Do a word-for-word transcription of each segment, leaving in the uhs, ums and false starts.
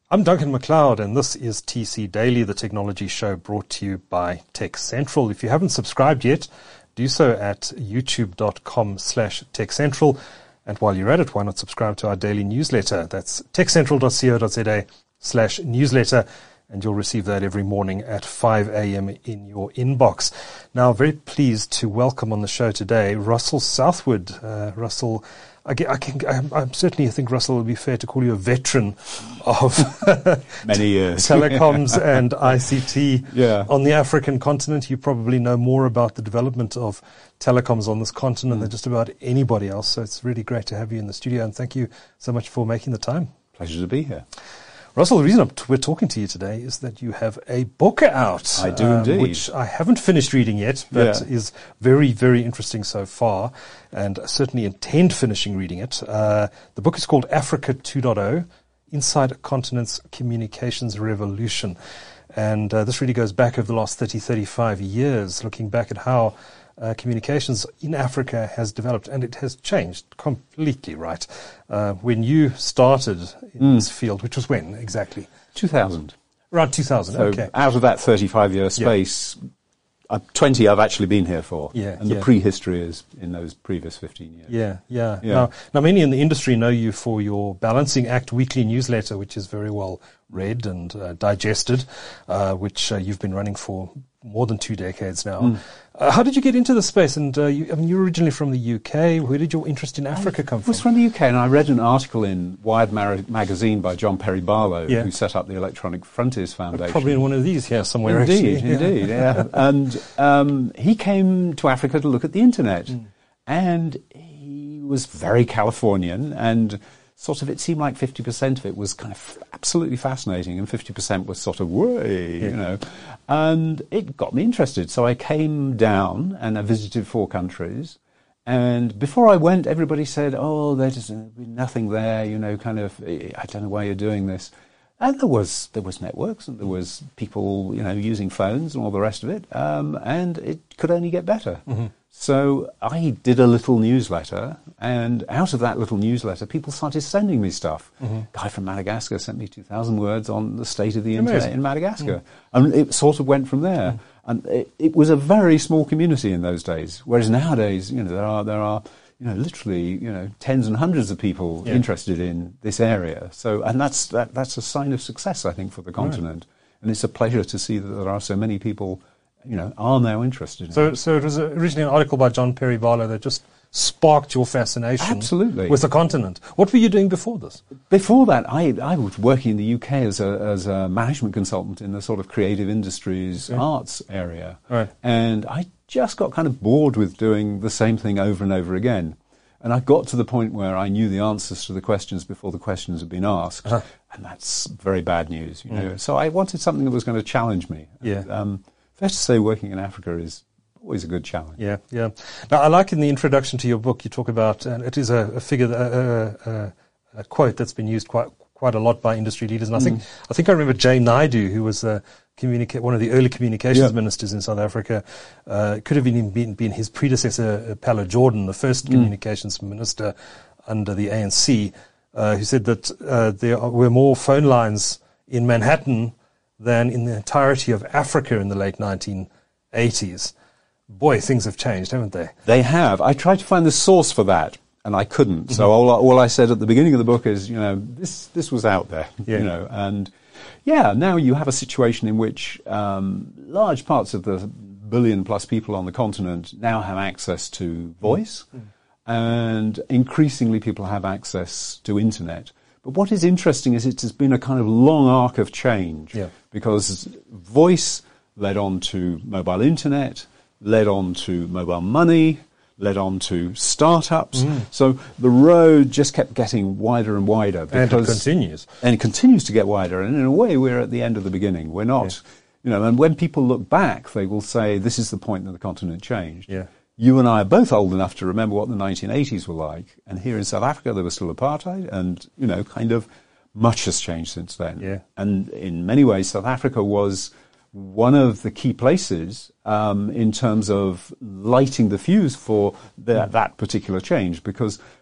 I'm Duncan McLeod, and this is T C Daily, the technology show brought to you by Tech Central. If you haven't subscribed yet, do so at youtube.com slash Tech Central. And while you're at it, why not subscribe to our daily newsletter? That's techcentral.co.za slash newsletter. And you'll receive that every morning at five a.m. in your inbox. Now, very pleased to welcome on the show today Russell Southwood. Uh, Russell, I, I can, I'm, I'm certainly I think, Russell, it would be fair to call you a veteran of many years telecoms and I C T yeah. on the African continent. You probably know more about the development of telecoms on this continent mm. than just about anybody else. So it's really great to have you in the studio, and thank you so much for making the time. Pleasure to be here. Russell, the reason we're talking to you today is that you have a book out. I do um, indeed. Which I haven't finished reading yet, but yeah. is very, very interesting so far, and certainly intend finishing reading it. Uh, the book is called Africa two point oh, Inside a Continent's Communications Revolution. And uh, this really goes back over the last thirty, thirty-five years, looking back at how Uh, communications in Africa has developed, and it has changed completely, right? Uh, when you started in mm. this field, which was when exactly? two thousand. Around two thousand, so okay. Out of that thirty-five year space, yeah. uh, twenty I've actually been here for. Yeah, and yeah. the prehistory is in those previous fifteen years. Yeah, yeah. yeah. Now, now, many in the industry know you for your Balancing Act weekly newsletter, which is very well read and uh, digested, uh, which uh, you've been running for more than two decades now. Mm. Uh, how did you get into the space? And uh, you, I mean, you're originally from the U K. Where did your interest in Africa come from? I was from the U K, and I read an article in Wired Mar- magazine by John Perry Barlow, yeah. who set up the Electronic Frontiers Foundation. Probably in one of these here somewhere, indeed, actually. Indeed, yeah. And um, he came to Africa to look at the internet, mm. and he was very Californian, and sort of, it seemed like fifty percent of it was kind of absolutely fascinating, and fifty percent was sort of, way, yeah. you know. And it got me interested. So I came down and I visited four countries. And before I went, everybody said, oh, there's nothing there, you know, kind of, I don't know why you're doing this. And there was there was networks, and there was people, you know, using phones and all the rest of it. Um, and it could only get better. Mm-hmm. So I did a little newsletter, and out of that little newsletter, people started sending me stuff. Mm-hmm. A guy from Madagascar sent me two thousand words on the state of the Amazing. internet in Madagascar. Mm-hmm. And it sort of went from there. Mm-hmm. And it, it was a very small community in those days, whereas nowadays, you know, there are there are you know literally you know tens and hundreds of people yeah. interested in this area. So, and that's that, that's a sign of success, I think, for the continent. Right. And it's a pleasure to see that there are so many people, you know, are now interested in so, it. So it was originally an article by John Perry Barlow that just sparked your fascination Absolutely. with the continent. What were you doing before this? Before that, I, I was working in the U K as a, as a management consultant in the sort of creative industries, yeah. arts area. Right. And I just got kind of bored with doing the same thing over and over again. And I got to the point where I knew the answers to the questions before the questions had been asked. Uh-huh. And that's very bad news, you know. Mm. So I wanted something that was going to challenge me. Yeah. And, um, fair to say, working in Africa is always a good challenge. Yeah, yeah. Now, I like in the introduction to your book, you talk about, and it is a, a figure, a, a, a quote that's been used quite quite a lot by industry leaders. And I mm. think I think I remember Jay Naidoo, who was a communica- one of the early communications yeah. ministers in South Africa. Uh, it could have been, been been his predecessor, uh, Pallo Jordan, the first mm. communications minister under the A N C, uh, who said that uh, there were more phone lines in Manhattan than in the entirety of Africa in the late nineteen eighties. Boy, things have changed, haven't they? They have. I tried to find the source for that, and I couldn't. Mm-hmm. So all, all I said at the beginning of the book is, you know, this this was out there, yeah. you know, and yeah, now you have a situation in which um, large parts of the billion plus people on the continent now have access to voice, mm-hmm. and increasingly people have access to internet. But what is interesting is it has been a kind of long arc of change, yeah. because voice led on to mobile internet, led on to mobile money, led on to startups. Mm. So the road just kept getting wider and wider. And it continues. And it continues to get wider. And in a way, we're at the end of the beginning. We're not, yeah. you know, and when people look back, they will say, this is the point that the continent changed. Yeah. You and I are both old enough to remember what the nineteen eighties were like. And here in South Africa, there was still apartheid. And, you know, kind of much has changed since then. Yeah. And in many ways, South Africa was one of the key places um, in terms of lighting the fuse for the, that particular change, because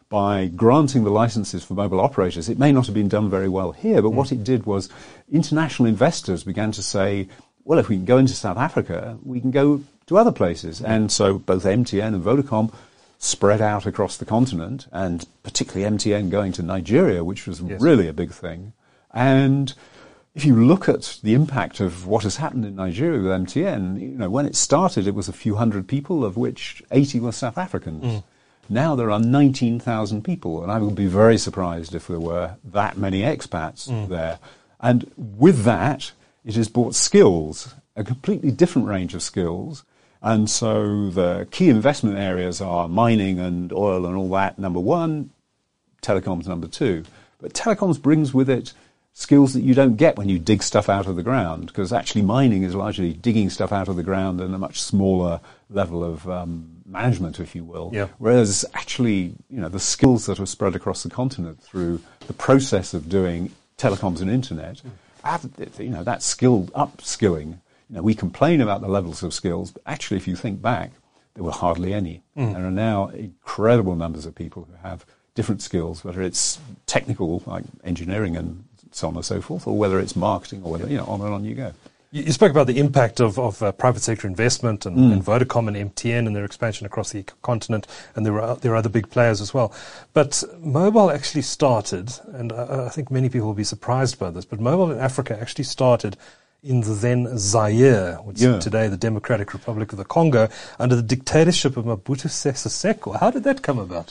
by granting the licenses for mobile operators. It may not have been done very well here, but mm. what it did was international investors began to say, well, if we can go into South Africa, we can go to other places. And so both M T N and Vodacom spread out across the continent, and particularly M T N going to Nigeria, which was yes. really a big thing. And if you look at the impact of what has happened in Nigeria with M T N, you know, when it started, it was a few hundred people, of which eighty were South Africans. Mm. Now there are nineteen thousand people, and I would be very surprised if there were that many expats mm. there. And with that, it has brought skills, a completely different range of skills. And so the key investment areas are mining and oil and all that, number one, telecoms number two. But telecoms brings with it skills that you don't get when you dig stuff out of the ground, because actually mining is largely digging stuff out of the ground in a much smaller level of um, management, if you will. Yeah. Whereas actually, you know, the skills that are spread across the continent through the process of doing telecoms and internet, have, you know, that skill upskilling. You know, we complain about the levels of skills, but actually, if you think back, there were hardly any. Mm. There are now incredible numbers of people who have different skills, whether it's technical, like engineering and so on and so forth, or whether it's marketing, or whether, you know, on and on you go. You, you spoke about the impact of, of uh, private sector investment and, mm. and Vodacom and M T N and their expansion across the continent, and there are, there are other big players as well. But mobile actually started, and I, I think many people will be surprised by this, but mobile in Africa actually started in the then Zaire, which yeah. is today the Democratic Republic of the Congo, under the dictatorship of Mobutu Sese Seko. How did that come about?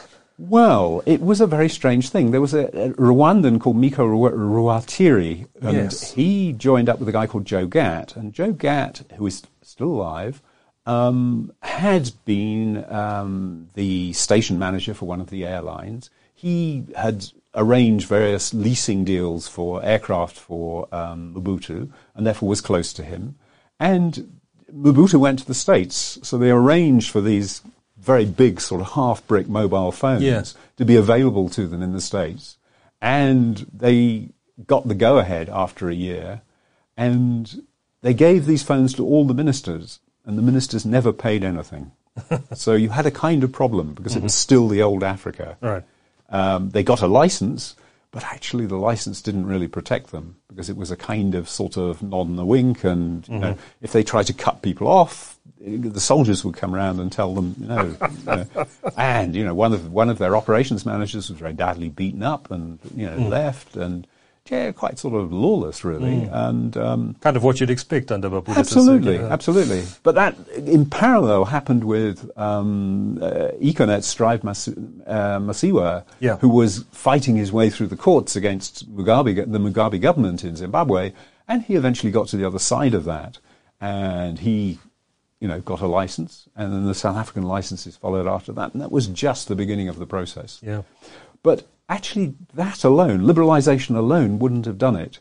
Well, it was a very strange thing. There was a, a Rwandan called Miko Ruatiri, and yes. he joined up with a guy called Joe Gatt. And Joe Gatt, who is still alive, um, had been um, the station manager for one of the airlines. He had arranged various leasing deals for aircraft for um, Mobutu, and therefore was close to him. And Mobutu went to the States, so they arranged for these very big sort of half-brick mobile phones yeah. to be available to them in the States. And they got the go-ahead after a year, and they gave these phones to all the ministers, and the ministers never paid anything. So you had a kind of problem, because mm-hmm. it was still the old Africa. Right. Um, they got a license, but actually the license didn't really protect them, because it was a kind of sort of nod and a wink, and mm-hmm. you know, if they tried to cut people off, the soldiers would come around and tell them, you know, you know and you know, one of one of their operations managers was very badly beaten up and you know mm. left, and yeah, quite sort of lawless, really, mm. and um, kind of what you'd expect under Mobutu. Absolutely, yeah. absolutely. But that, in parallel, happened with um, uh, Econet's Strive Mas- uh, Masiwa, yeah. who was fighting his way through the courts against Mugabe, the Mugabe government in Zimbabwe, and he eventually got to the other side of that, and he, you know, got a license, and then the South African licenses followed after that, and that was just the beginning of the process. Yeah. But actually, that alone, liberalisation alone, wouldn't have done it.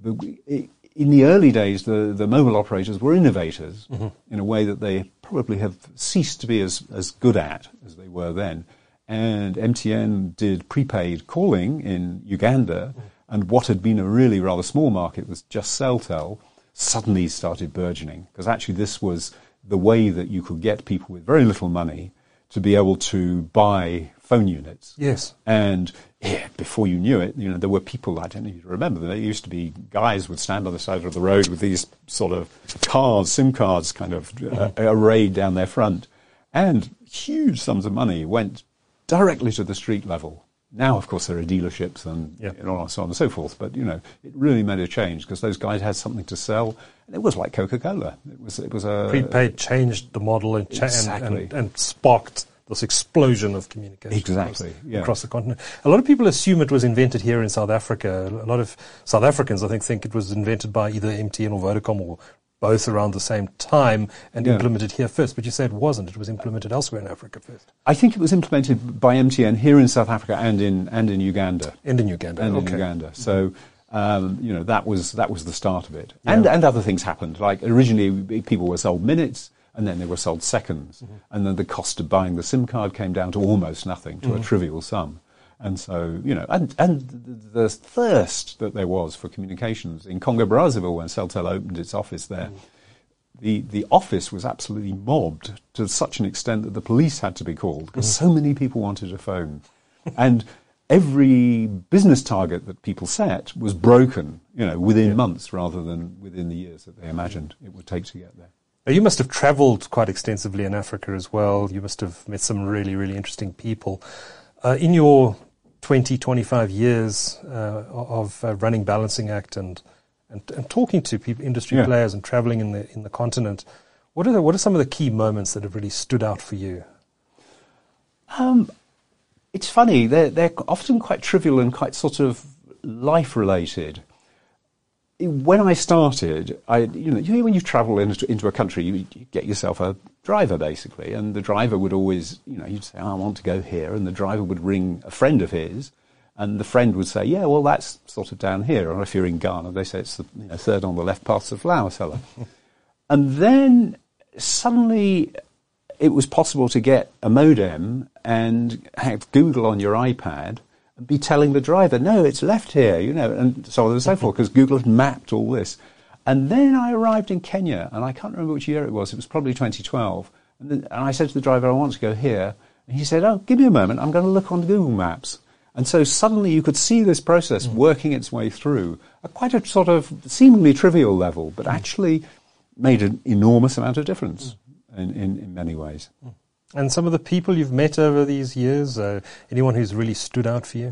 In the early days, the, the mobile operators were innovators mm-hmm. in a way that they probably have ceased to be as, as good at as they were then. And M T N did prepaid calling in Uganda, mm. and what had been a really rather small market was just Celtel, suddenly started burgeoning, because actually this was the way that you could get people with very little money to be able to buy phone units. Yes. And yeah, before you knew it, you know, there were people, I don't know if you remember, there used to be guys would stand on the side of the road with these sort of cards, SIM cards kind of uh, arrayed down their front. And huge sums of money went directly to the street level. Now, of course, there are dealerships and yeah. you know, so on and so forth. But, you know, it really made a change because those guys had something to sell. And it was like Coca-Cola. It was, it was a... Prepaid changed the model and, cha- exactly. and, and, and sparked this explosion of communication exactly, across, yeah. across the continent. A lot of people assume it was invented here in South Africa. A lot of South Africans, I think, think it was invented by either M T N or Vodacom or both around the same time and yeah. implemented here first. But you said it wasn't. It was implemented elsewhere in Africa first. I think it was implemented by M T N here in South Africa and in and in Uganda. And in Uganda. And okay. in Uganda. So, um, you know, that was that was the start of it. Yeah. And and other things happened. Like originally people were sold minutes, and then they were sold seconds. Mm-hmm. And then the cost of buying the SIM card came down to almost nothing, to mm-hmm. a trivial sum. And so, you know, and, and the thirst that there was for communications in Congo-Brazzaville when Celtel opened its office there, mm-hmm. the, the office was absolutely mobbed to such an extent that the police had to be called because so many people wanted a phone. And every business target that people set was broken, you know, within yeah. months rather than within the years that they imagined it would take to get there. Now, you must have traveled quite extensively in Africa as well. You must have met some really, really interesting people. Uh, in your twenty, twenty-five years uh, of uh, running Balancing Act and And, and talking to people, industry yeah. players, and traveling in the in the continent, what are the, what are some of the key moments that have really stood out for you? Um, it's funny; they're they're often quite trivial and quite sort of life related. When I started, I you know, you know when you travel into, into a country, you, you get yourself a driver basically, and the driver would always, you know, you'd say, oh, "I want to go here," and the driver would ring a friend of his. And the friend would say, yeah, well, that's sort of down here. Or if you're in Ghana, they say it's the you know, third on the left past the flower cellar. And then suddenly it was possible to get a modem and have Google on your iPad and be telling the driver, no, it's left here, you know, and so on and so forth, because Google had mapped all this. And then I arrived in Kenya, and I can't remember which year it was. It was probably twenty twelve. And, then, and I said to the driver, I want to go here. And he said, oh, give me a moment. I'm going to look on Google Maps. And so suddenly you could see this process mm. working its way through at quite a sort of seemingly trivial level, but mm. actually made an enormous amount of difference mm. in, in, in many ways. Mm. And some of the people you've met over these years, uh, anyone who's really stood out for you?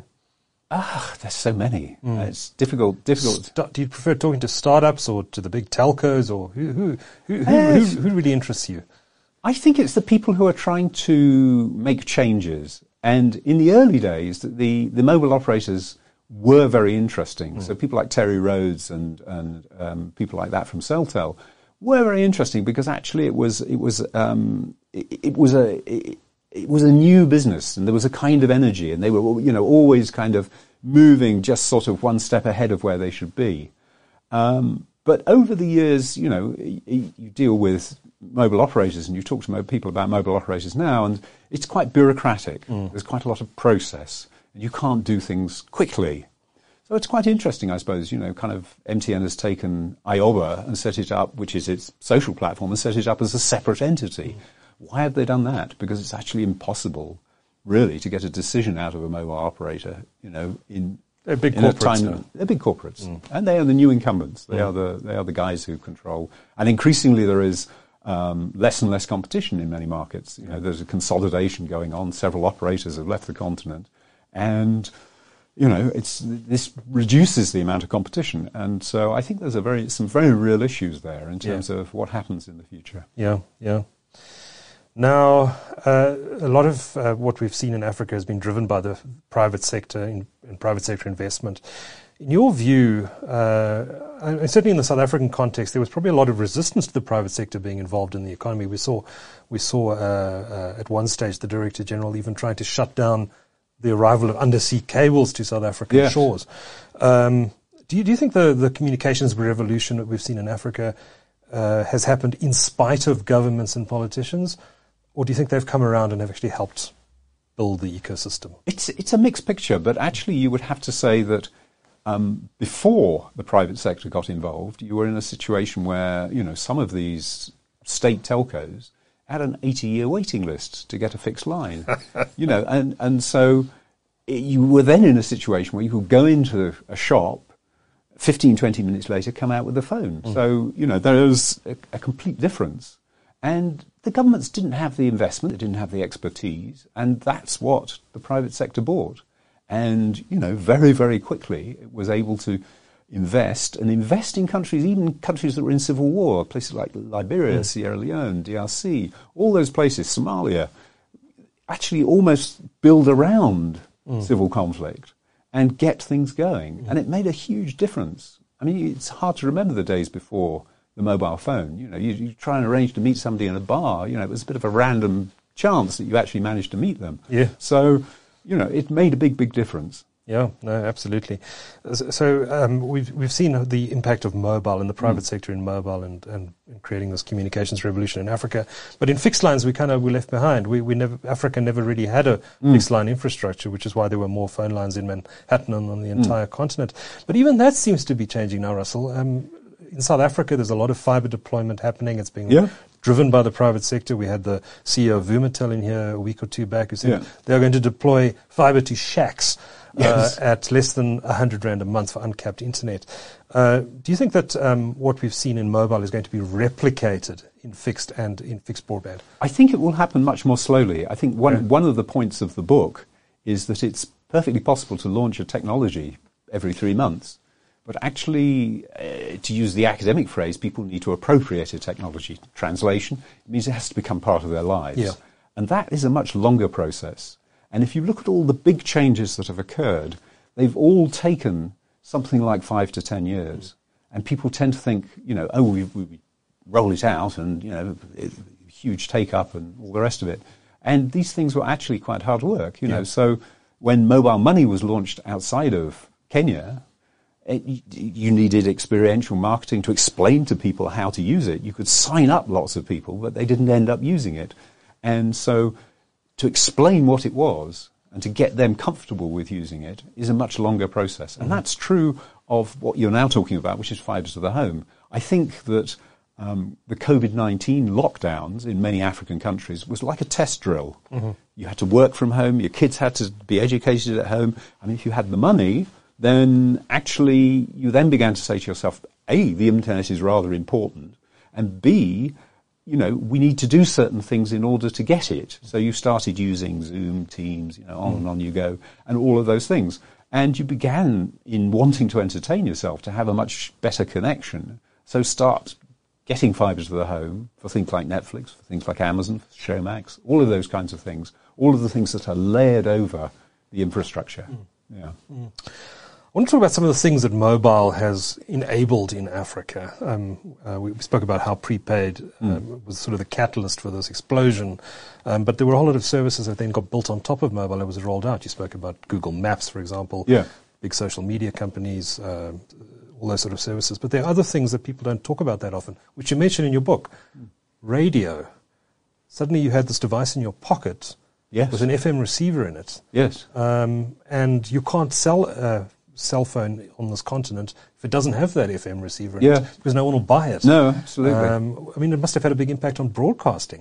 Ah, there's so many. Mm. Uh, it's difficult. Difficult. St- do you prefer talking to startups or to the big telcos, or who who who, who, uh, who, who really interests you? I think it's the people who are trying to make changes. And in the early days, the, the mobile operators were very interesting. Mm. So people like Terry Rhodes and, and um, people like that from Celtel were very interesting because actually it was it was um, it, it was a it, it was a new business, and there was a kind of energy, and they were you know always kind of moving just sort of one step ahead of where they should be. Um, but over the years, you know, you, you deal with mobile operators, and you talk to mo- people about mobile operators now, and it's quite bureaucratic. Mm. There's quite a lot of process, and you can't do things quickly. So it's quite interesting, I suppose, you know, kind of M T N has taken I O B A and set it up, which is its social platform, and set it up as a separate entity. Mm. Why have they done that? Because it's actually impossible, really, to get a decision out of a mobile operator, you know, in They're big in corporates. a time, they're big corporates. Mm. And they are the new incumbents. They mm. are the they are the guys who control. And increasingly there is Um, less and less competition in many markets. You know, there's a consolidation going on. Several operators have left the continent, and you know, it's this reduces the amount of competition. And so, I think there's a very some very real issues there in terms yeah. of what happens in the future. Yeah, yeah. Now, uh, a lot of uh, what we've seen in Africa has been driven by the private sector in, in private sector investment. In your view, uh, and certainly in the South African context, there was probably a lot of resistance to the private sector being involved in the economy. We saw, we saw uh, uh, at one stage the Director General even trying to shut down the arrival of undersea cables to South African yes. shores. Um, do you do you think the the communications revolution that we've seen in Africa uh, has happened in spite of governments and politicians, or do you think they've come around and have actually helped build the ecosystem? It's it's a mixed picture, but actually you would have to say that. Um, before the private sector got involved, you were in a situation where, you know, some of these state telcos had an eighty-year waiting list to get a fixed line, you know, and, and so it, you were then in a situation where you could go into a shop, fifteen, twenty minutes later, come out with a phone. Mm. So, you know, there was a, a complete difference. And the governments didn't have the investment, they didn't have the expertise, and that's what the private sector bought. And, you know, very, very quickly it was able to invest and invest in countries, even countries that were in civil war, places like Liberia, mm. Sierra Leone, D R C, all those places, Somalia, actually almost build around mm. civil conflict and get things going. Mm. And it made a huge difference. I mean, it's hard to remember the days before the mobile phone. You know, you, you try and arrange to meet somebody in a bar, you know, it was a bit of a random chance that you actually managed to meet them. Yeah. So, you know, it made a big, big difference. Yeah, no, absolutely. So um, we've we've seen the impact of mobile in the private mm. sector in mobile and, and in creating this communications revolution in Africa. But in fixed lines, we kind of were left behind. We we never Africa never really had a mm. fixed line infrastructure, which is why there were more phone lines in Manhattan and on the entire mm. continent. But even that seems to be changing now, Russell. Um, in South Africa, there's a lot of fiber deployment happening. It's being Yeah. driven by the private sector. We had the C E O of Vumatel in here a week or two back who said Yeah. they're going to deploy fiber to shacks Yes. uh, at less than one hundred rand a month for uncapped internet. Uh, do you think that um, what we've seen in mobile is going to be replicated in fixed and in fixed broadband? I think it will happen much more slowly. I think one, Yeah. one of the points of the book is that it's perfectly possible to launch a technology every three months. But actually, uh, to use the academic phrase, people need to appropriate a technology. Translation, it means it has to become part of their lives. Yeah. And that is a much longer process. And if you look at all the big changes that have occurred, they've all taken something like five to ten years. And people tend to think, you know, oh, we, we roll it out and, you know, it, huge take-up and all the rest of it. And these things were actually quite hard work, you know. Yeah. So when mobile money was launched outside of Kenya, it, you needed experiential marketing to explain to people how to use it. You could sign up lots of people, but they didn't end up using it. And so to explain what it was and to get them comfortable with using it is a much longer process. And that's true of what you're now talking about, which is fibre to the home. I think that um, the COVID nineteen lockdowns in many African countries was like a test drill. Mm-hmm. You had to work from home. Your kids had to be educated at home. I mean, if you had the money, then actually you then began to say to yourself, A, the internet is rather important, and B, you know, we need to do certain things in order to get it. So you started using Zoom, Teams, you know, on mm. and on you go, and all of those things. And you began in wanting to entertain yourself to have a much better connection. So start getting fibre to the home for things like Netflix, for things like Amazon, for Showmax, all of those kinds of things, all of the things that are layered over the infrastructure. Mm. Yeah. Mm. I want to talk about some of the things that mobile has enabled in Africa. Um, uh, we spoke about how prepaid um, mm. was sort of the catalyst for this explosion, um, but there were a whole lot of services that then got built on top of mobile and was rolled out. You spoke about Google Maps, for example, yeah. big social media companies, uh, all those sort of services. But there are other things that people don't talk about that often, which you mentioned in your book. Mm. Radio. Suddenly you had this device in your pocket yes. with an F M receiver in it. Yes. Um, and you can't sell a cell phone on this continent if it doesn't have that F M receiver in yeah. it, because no one will buy it. No, absolutely. Um, I mean, it must have had a big impact on broadcasting.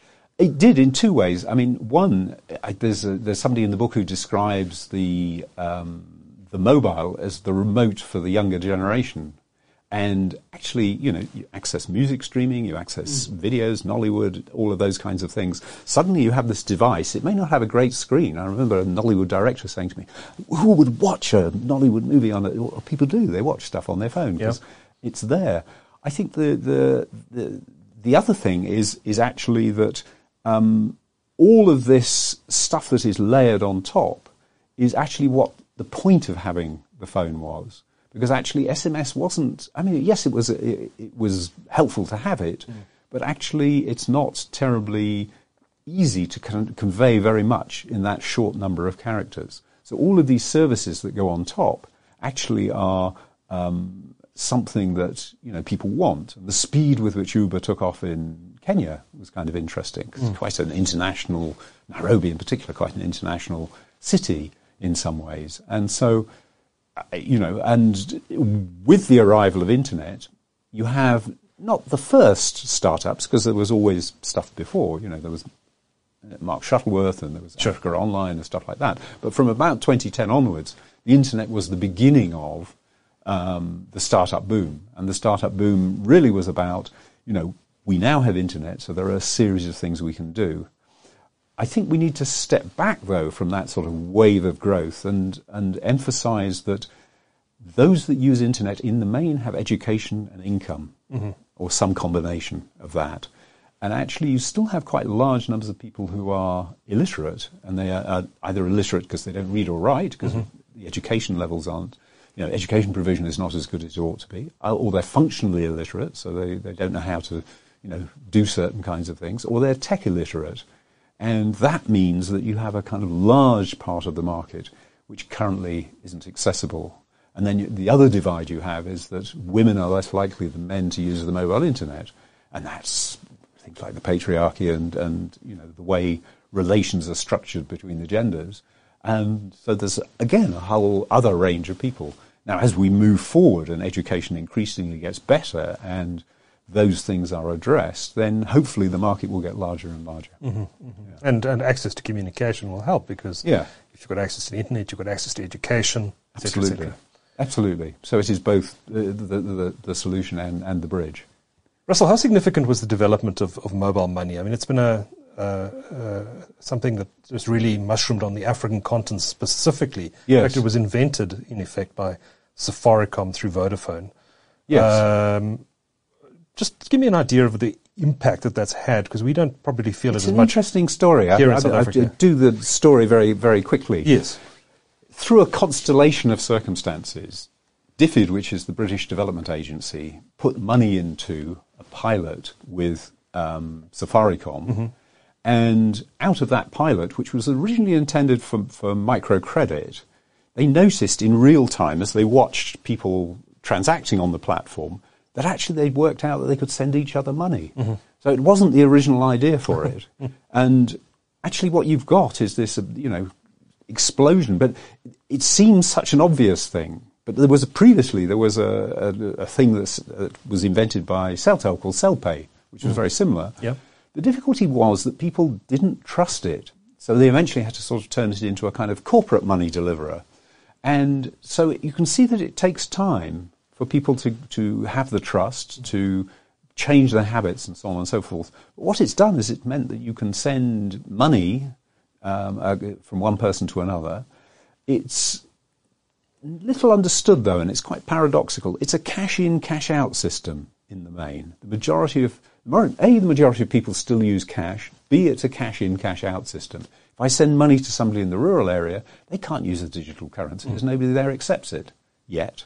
It did in two ways. I mean, one, I, there's a, there's somebody in the book who describes the um, the mobile as the remote for the younger generation. And actually, you know, you access music streaming, you access mm. videos, Nollywood, all of those kinds of things. Suddenly you have this device. It may not have a great screen. I remember a Nollywood director saying to me, who would watch a Nollywood movie on it? Well, people do. They watch stuff on their phone because yep. it's there. I think the, the, the, the other thing is, is actually that um, all of this stuff that is layered on top is actually what the point of having the phone was. Because actually S M S wasn't, I mean, yes, it was it, it was helpful to have it, mm. but actually it's not terribly easy to con- convey very much in that short number of characters. So all of these services that go on top actually are um, something that, you know, people want. And the speed with which Uber took off in Kenya was kind of interesting, because mm. it's quite an international, Nairobi in particular, quite an international city in some ways. And so, you know, and with the arrival of internet, you have not the first startups, because there was always stuff before. You know, there was Mark Shuttleworth and there was sure. Africa Online and stuff like that. But from about twenty ten onwards, the internet was the beginning of um, the startup boom. And the startup boom really was about, you know, we now have internet, so there are a series of things we can do. I think we need to step back, though, from that sort of wave of growth and, and emphasize that those that use internet in the main have education and income, mm-hmm. or some combination of that. And actually you still have quite large numbers of people who are illiterate, and they are, are either illiterate because they don't read or write, because mm-hmm. the education levels aren't, you know, education provision is not as good as it ought to be, or they're functionally illiterate, so they, they don't know how to, you know, do certain kinds of things, or they're tech illiterate. And that means that you have a kind of large part of the market which currently isn't accessible. And then you, the other divide you have is that women are less likely than men to use the mobile internet. And that's things like the patriarchy and, and you know, the way relations are structured between the genders. And so there's, again, a whole other range of people. Now, as we move forward and education increasingly gets better and those things are addressed, then hopefully the market will get larger and larger. Mm-hmm, mm-hmm. Yeah. And and access to communication will help, because yeah. if you've got access to the internet, you've got access to education, et cetera, Absolutely. et cetera. Absolutely. So it is both the, the, the, the solution and, and the bridge. Russell, how significant was the development of, of mobile money? I mean, it's been a uh, uh, something that has really mushroomed on the African continent specifically. Yes. In fact, it was invented, in effect, by Safaricom through Vodafone. Yes. Um, just give me an idea of the impact that that's had, because we don't probably feel it's it as an much interesting story. here I, in South I, Africa. I do the story very, very quickly. Yes. Through a constellation of circumstances, DFID, which is the British Development Agency, put money into a pilot with um, Safaricom. Mm-hmm. And out of that pilot, which was originally intended for, for microcredit, they noticed in real time, as they watched people transacting on the platform, that actually they'd worked out that they could send each other money. Mm-hmm. So it wasn't the original idea for it. And actually what you've got is this, you know, explosion. But it seems such an obvious thing. But there was a, previously, there was a, a, a thing that's, that was invented by Celtel called CellPay, which was mm. very similar. Yep. The difficulty was that people didn't trust it. So they eventually had to sort of turn it into a kind of corporate money deliverer. And so you can see that it takes time for people to, to have the trust, to change their habits and so on and so forth. But what it's done is it meant that you can send money um, uh, from one person to another. It's little understood, though, and it's quite paradoxical. It's a cash-in, cash-out system in the main. The majority of, A, the majority of people still use cash. B, it's a cash-in, cash-out system. If I send money to somebody in the rural area, they can't use a digital currency because mm. nobody there accepts it yet.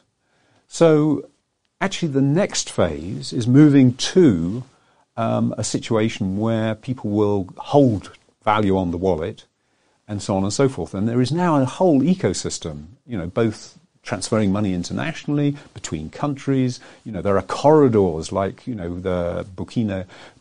So actually the next phase is moving to um, a situation where people will hold value on the wallet and so on and so forth. And there is now a whole ecosystem, you know, both transferring money internationally, between countries. You know, there are corridors like, you know, the Burkina,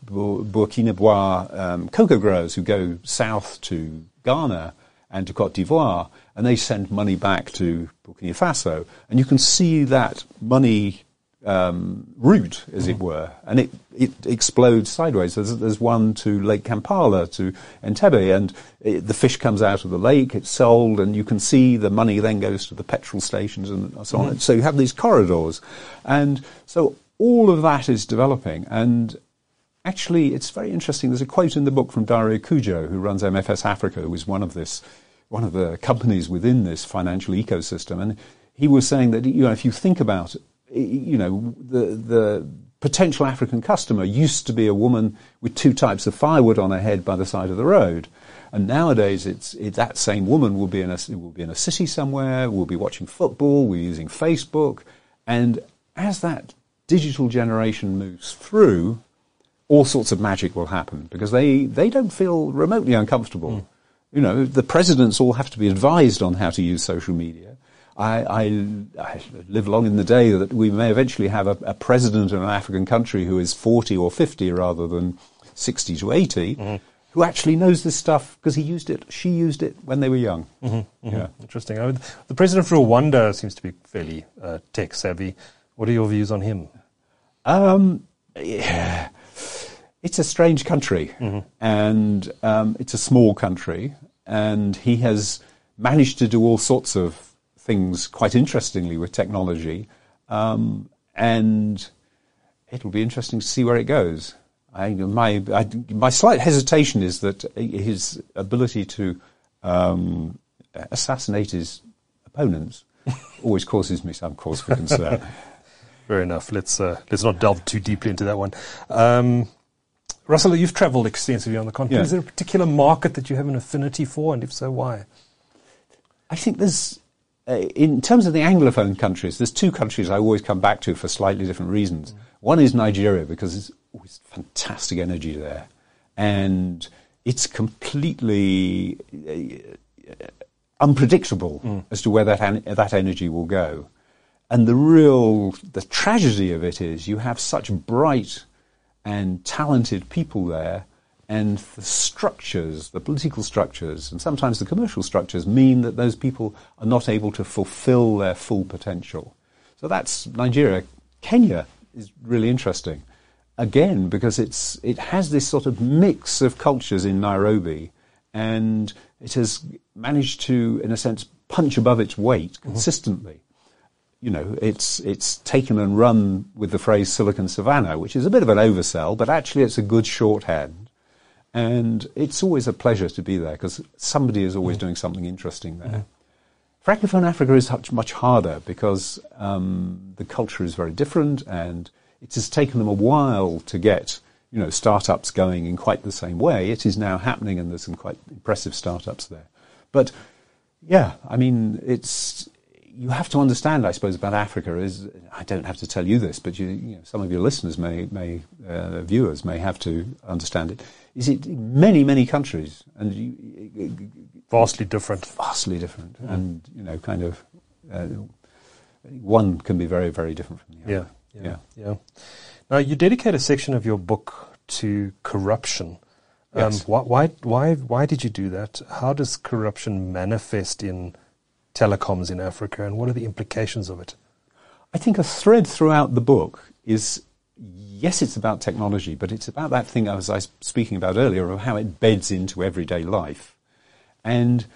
Burkina-Bois um, cocoa growers who go south to Ghana and to Cote d'Ivoire, and they send money back to Burkina Faso. And you can see that money um, route, as mm. it were, and it, it explodes sideways. There's, there's one to Lake Kampala, to Entebbe, and it, the fish comes out of the lake, it's sold, and you can see the money then goes to the petrol stations and so on. Mm. So you have these corridors. And so all of that is developing. And actually, it's very interesting. There's a quote in the book from Dario Cujo, who runs M F S Africa, who is one of this, one of the companies within this financial ecosystem. And he was saying that, you know, if you think about it, you know, the the potential African customer used to be a woman with two types of firewood on her head by the side of the road, and nowadays it's it, that same woman will be in a will be in a city somewhere, will be watching football, we're using Facebook, and as that digital generation moves through, all sorts of magic will happen because they they don't feel remotely uncomfortable. Mm. You know, the presidents all have to be advised on how to use social media. I, I, I live long in the day that we may eventually have a, a president of an African country who is forty or fifty rather than sixty to eighty, mm-hmm. who actually knows this stuff because he used it, she used it when they were young. Mm-hmm, mm-hmm. Yeah. Interesting. I mean, the president of Rwanda seems to be fairly uh, tech savvy. What are your views on him? Um, yeah. It's a strange country, mm-hmm. and um, it's a small country, and he has managed to do all sorts of things quite interestingly with technology, um, and it'll be interesting to see where it goes. I, my I, my slight hesitation is that his ability to um, assassinate his opponents always causes me some cause for concern. Fair enough. Let's uh, let's not delve too deeply into that one. Um, Russell, you've travelled extensively on the continent. Yeah. Is there a particular market that you have an affinity for, and if so, why? I think there's, uh, in terms of the Anglophone countries, there's two countries I always come back to for slightly different reasons. Mm. One is Nigeria, because there's always fantastic energy there. And it's completely uh, unpredictable mm. as to where that, an- that energy will go. And the real, the tragedy of it is you have such bright and talented people there, And the structures, the political structures, and sometimes the commercial structures mean that those people are not able to fulfill their full potential. So that's Nigeria. Kenya is really interesting, again, because it's it has this sort of mix of cultures in Nairobi, and it has managed to, in a sense, punch above its weight consistently. Mm-hmm. You know, it's it's taken and run with the phrase Silicon Savannah, which is a bit of an oversell, but actually it's a good shorthand. And it's always a pleasure to be there because somebody is always mm-hmm. doing something interesting there. Mm-hmm. Francophone Africa is much, much harder because um, the culture is very different, and it has taken them a while to get, you know, startups going in quite the same way. It is now happening, and there's some quite impressive startups there. But yeah, I mean, it's you have to understand, I suppose, about Africa is I don't have to tell you this, but you, you know, some of your listeners may, may uh, viewers may have to understand it. Is it many, many countries, and you, vastly different, vastly different, mm. and you know, kind of uh, one can be very, very different from the other. Yeah, yeah, yeah. yeah. Now, you dedicate a section of your book to corruption. Yes. Um, why, why, why, why did you do that? How does corruption manifest in telecoms in Africa, and what are the implications of it? I think a thread throughout the book is. Yes, it's about technology, but it's about that thing I was, I was speaking about earlier of how it beds into everyday life. And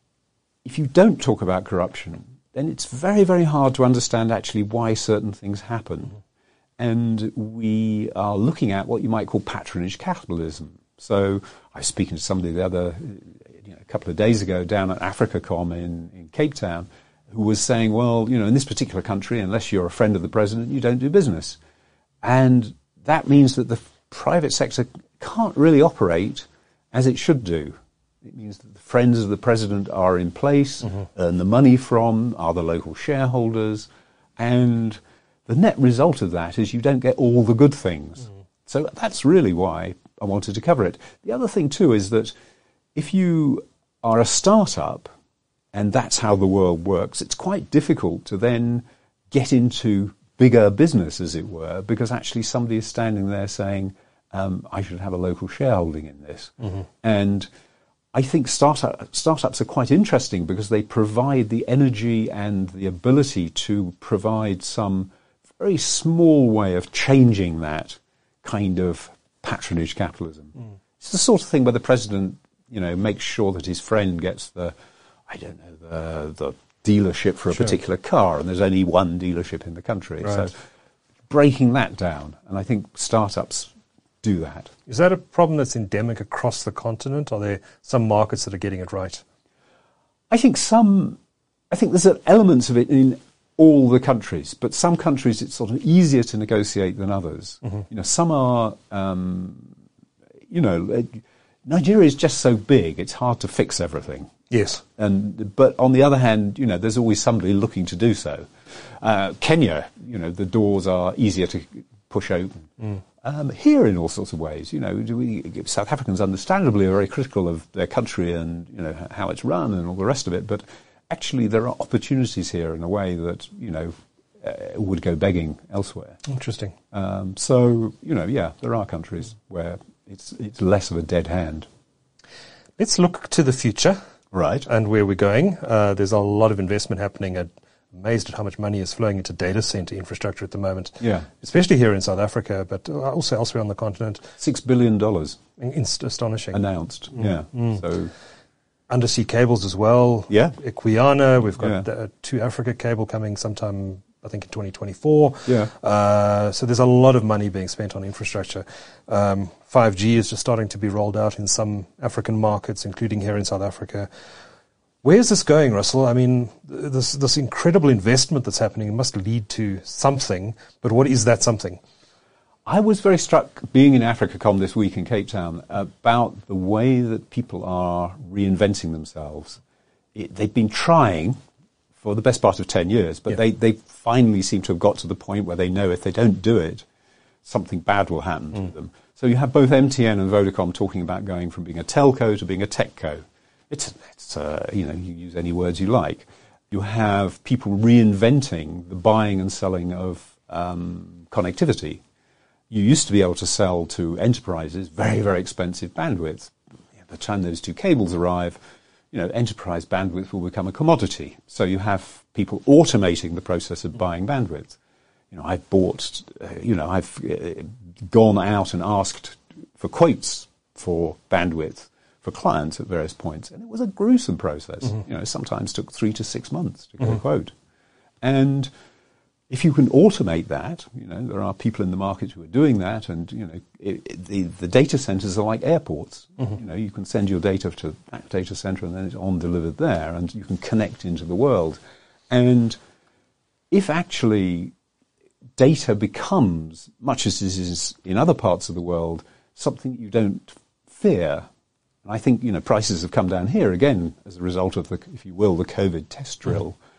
if you don't talk about corruption, then it's very, very hard to understand actually why certain things happen. Mm-hmm. And we are looking at what you might call patronage capitalism. So I was speaking to somebody the other, you know, a couple of days ago down at AfricaCom in, in Cape Town, who was saying, well, you know, in this particular country, unless you're a friend of the president, you don't do business. And that means that the private sector can't really operate as it should do. It means that the friends of the president are in place, mm-hmm. earn the money from, are the local shareholders, and the net result of that is you don't get all the good things. Mm-hmm. So that's really why I wanted to cover it. The other thing, too, is that if you are a startup, and that's how the world works, it's quite difficult to then get into bigger business, as it were, because actually somebody is standing there saying, um, I should have a local shareholding in this. Mm-hmm. And I think startup, startups are quite interesting because they provide the energy and the ability to provide some very small way of changing that kind of patronage capitalism. Mm. It's the sort of thing where the president, you know, makes sure that his friend gets the, I don't know, the the dealership for a sure. particular car, and there's only one dealership in the country. Right. So breaking that down, and I think startups do that. Is that a problem that's endemic across the continent? Are there some markets that are getting it right? I think some, I think there's elements of it in all the countries, but some countries it's sort of easier to negotiate than others. Mm-hmm. You know, some are, um, you know, Nigeria is just so big, it's hard to fix everything. Yes. And but on the other hand, you know, there's always somebody looking to do so. Uh, Kenya, you know, the doors are easier to push open. Mm. Um, here, in all sorts of ways, you know, do we, South Africans understandably are very critical of their country and, you know, how it's run and all the rest of it. But actually, there are opportunities here in a way that, you know, uh, would go begging elsewhere. Interesting. Um, so, you know, yeah, there are countries where it's it's less of a dead hand. Let's look to the future. Right. And where we're going. Uh, there's a lot of investment happening. I'm amazed at how much money is flowing into data center infrastructure at the moment. Yeah. Especially here in South Africa, but also elsewhere on the continent. Six billion dollars. Inst- astonishing. Announced. Mm. Yeah. Mm. So undersea cables as well. Yeah. Equiana. We've got yeah. the two Africa cable coming sometime, I think, in twenty twenty-four. Yeah. Uh, so there's a lot of money being spent on infrastructure. Um, five G is just starting to be rolled out in some African markets, including here in South Africa. Where's this going, Russell? I mean, this this incredible investment that's happening must lead to something, but what is that something? I was very struck, being in AfricaCom this week in Cape Town, about the way that people are reinventing themselves. It, they've been trying for the best part of ten years, but yeah. they, they finally seem to have got to the point where they know if they don't do it, something bad will happen mm. to them. So you have both M T N and Vodacom talking about going from being a telco to being a techco. It's, it's uh, you know, you use any words you like. You have people reinventing the buying and selling of um, connectivity. you used to be able to sell to enterprises very, very expensive bandwidth. By the time those two cables arrive, you know, enterprise bandwidth will become a commodity. So you have people automating the process of buying bandwidth. You know, I've bought, uh, you know, I've uh, gone out and asked for quotes for bandwidth for clients at various points, and it was a gruesome process. Mm-hmm. You know, sometimes took three to six months to get mm-hmm. a quote. And if you can automate that, you know, there are people in the market who are doing that, and you know, it, it, the the data centers are like airports. Mm-hmm. You know, you can send your data to that data center, and then it's on delivered there, and you can connect into the world. And if actually data becomes, much as it is in other parts of the world, something you don't fear. And I think, you know, prices have come down here again as a result of the, if you will, the COVID test drill. Mm-hmm.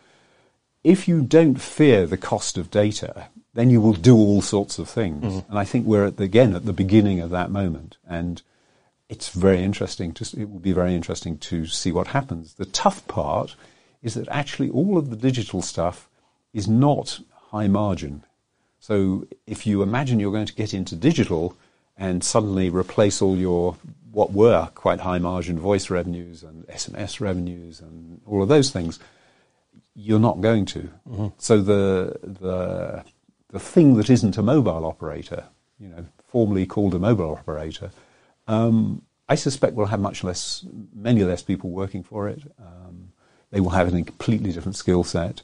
If you don't fear the cost of data, then you will do all sorts of things. Mm-hmm. And I think we're at the, again at the beginning of that moment. And it's very interesting. To, it will be very interesting to see what happens. The tough part is that actually all of the digital stuff is not high margin. So if you imagine you're going to get into digital and suddenly replace all your what were quite high margin voice revenues and S M S revenues and all of those things, you're not going to. Mm-hmm. So the the the thing that isn't a mobile operator, you know, formerly called a mobile operator, um, I suspect will have much less, many less people working for it. Um, they will have a completely different skill set.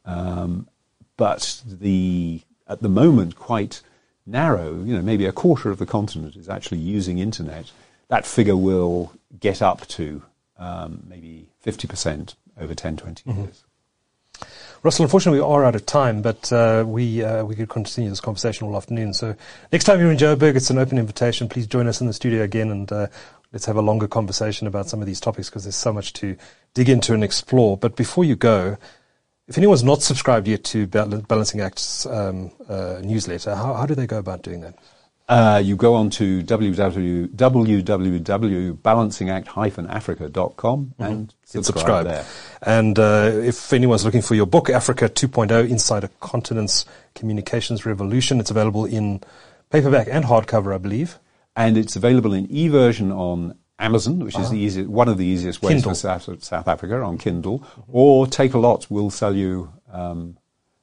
Um, but the at the moment quite narrow, you know, maybe a quarter of the continent is actually using internet. That figure will get up to um, maybe fifty percent over ten, twenty mm-hmm. years. Russell, unfortunately, we are out of time, but uh, we uh, we could continue this conversation all afternoon. So next time you're in Joburg, it's an open invitation. Please join us in the studio again, and uh, let's have a longer conversation about some of these topics, because there's so much to dig into and explore. But before you go, if anyone's not subscribed yet to Balancing Act's um, uh, newsletter, how, how do they go about doing that? Uh, you go on to w w w w dot balancing act dash africa dot com mm-hmm. and subscribe, subscribe there. And uh, if anyone's looking for your book, Africa two point oh, Inside a Continent's Communications Revolution, it's available in paperback and hardcover, I believe. And it's available in e-version on Amazon, which uh-huh. is the easiest, one of the easiest ways Kindle. for South, South Africa, on Kindle. Mm-hmm. Or Take a Lot will sell you um,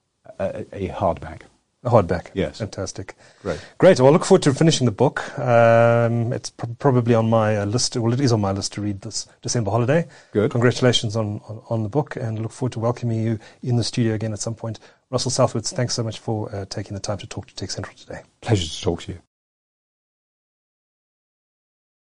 a, a hardback. A hardback. Yes. Fantastic. Great. Great. Well, I look forward to finishing the book. Um, it's pr- probably on my uh, list. Well, it is on my list to read this December holiday. Good. Congratulations on, on, on the book, and look forward to welcoming you in the studio again at some point. Russell Southwoods, thanks so much for uh, taking the time to talk to Tech Central today. Pleasure to talk to you.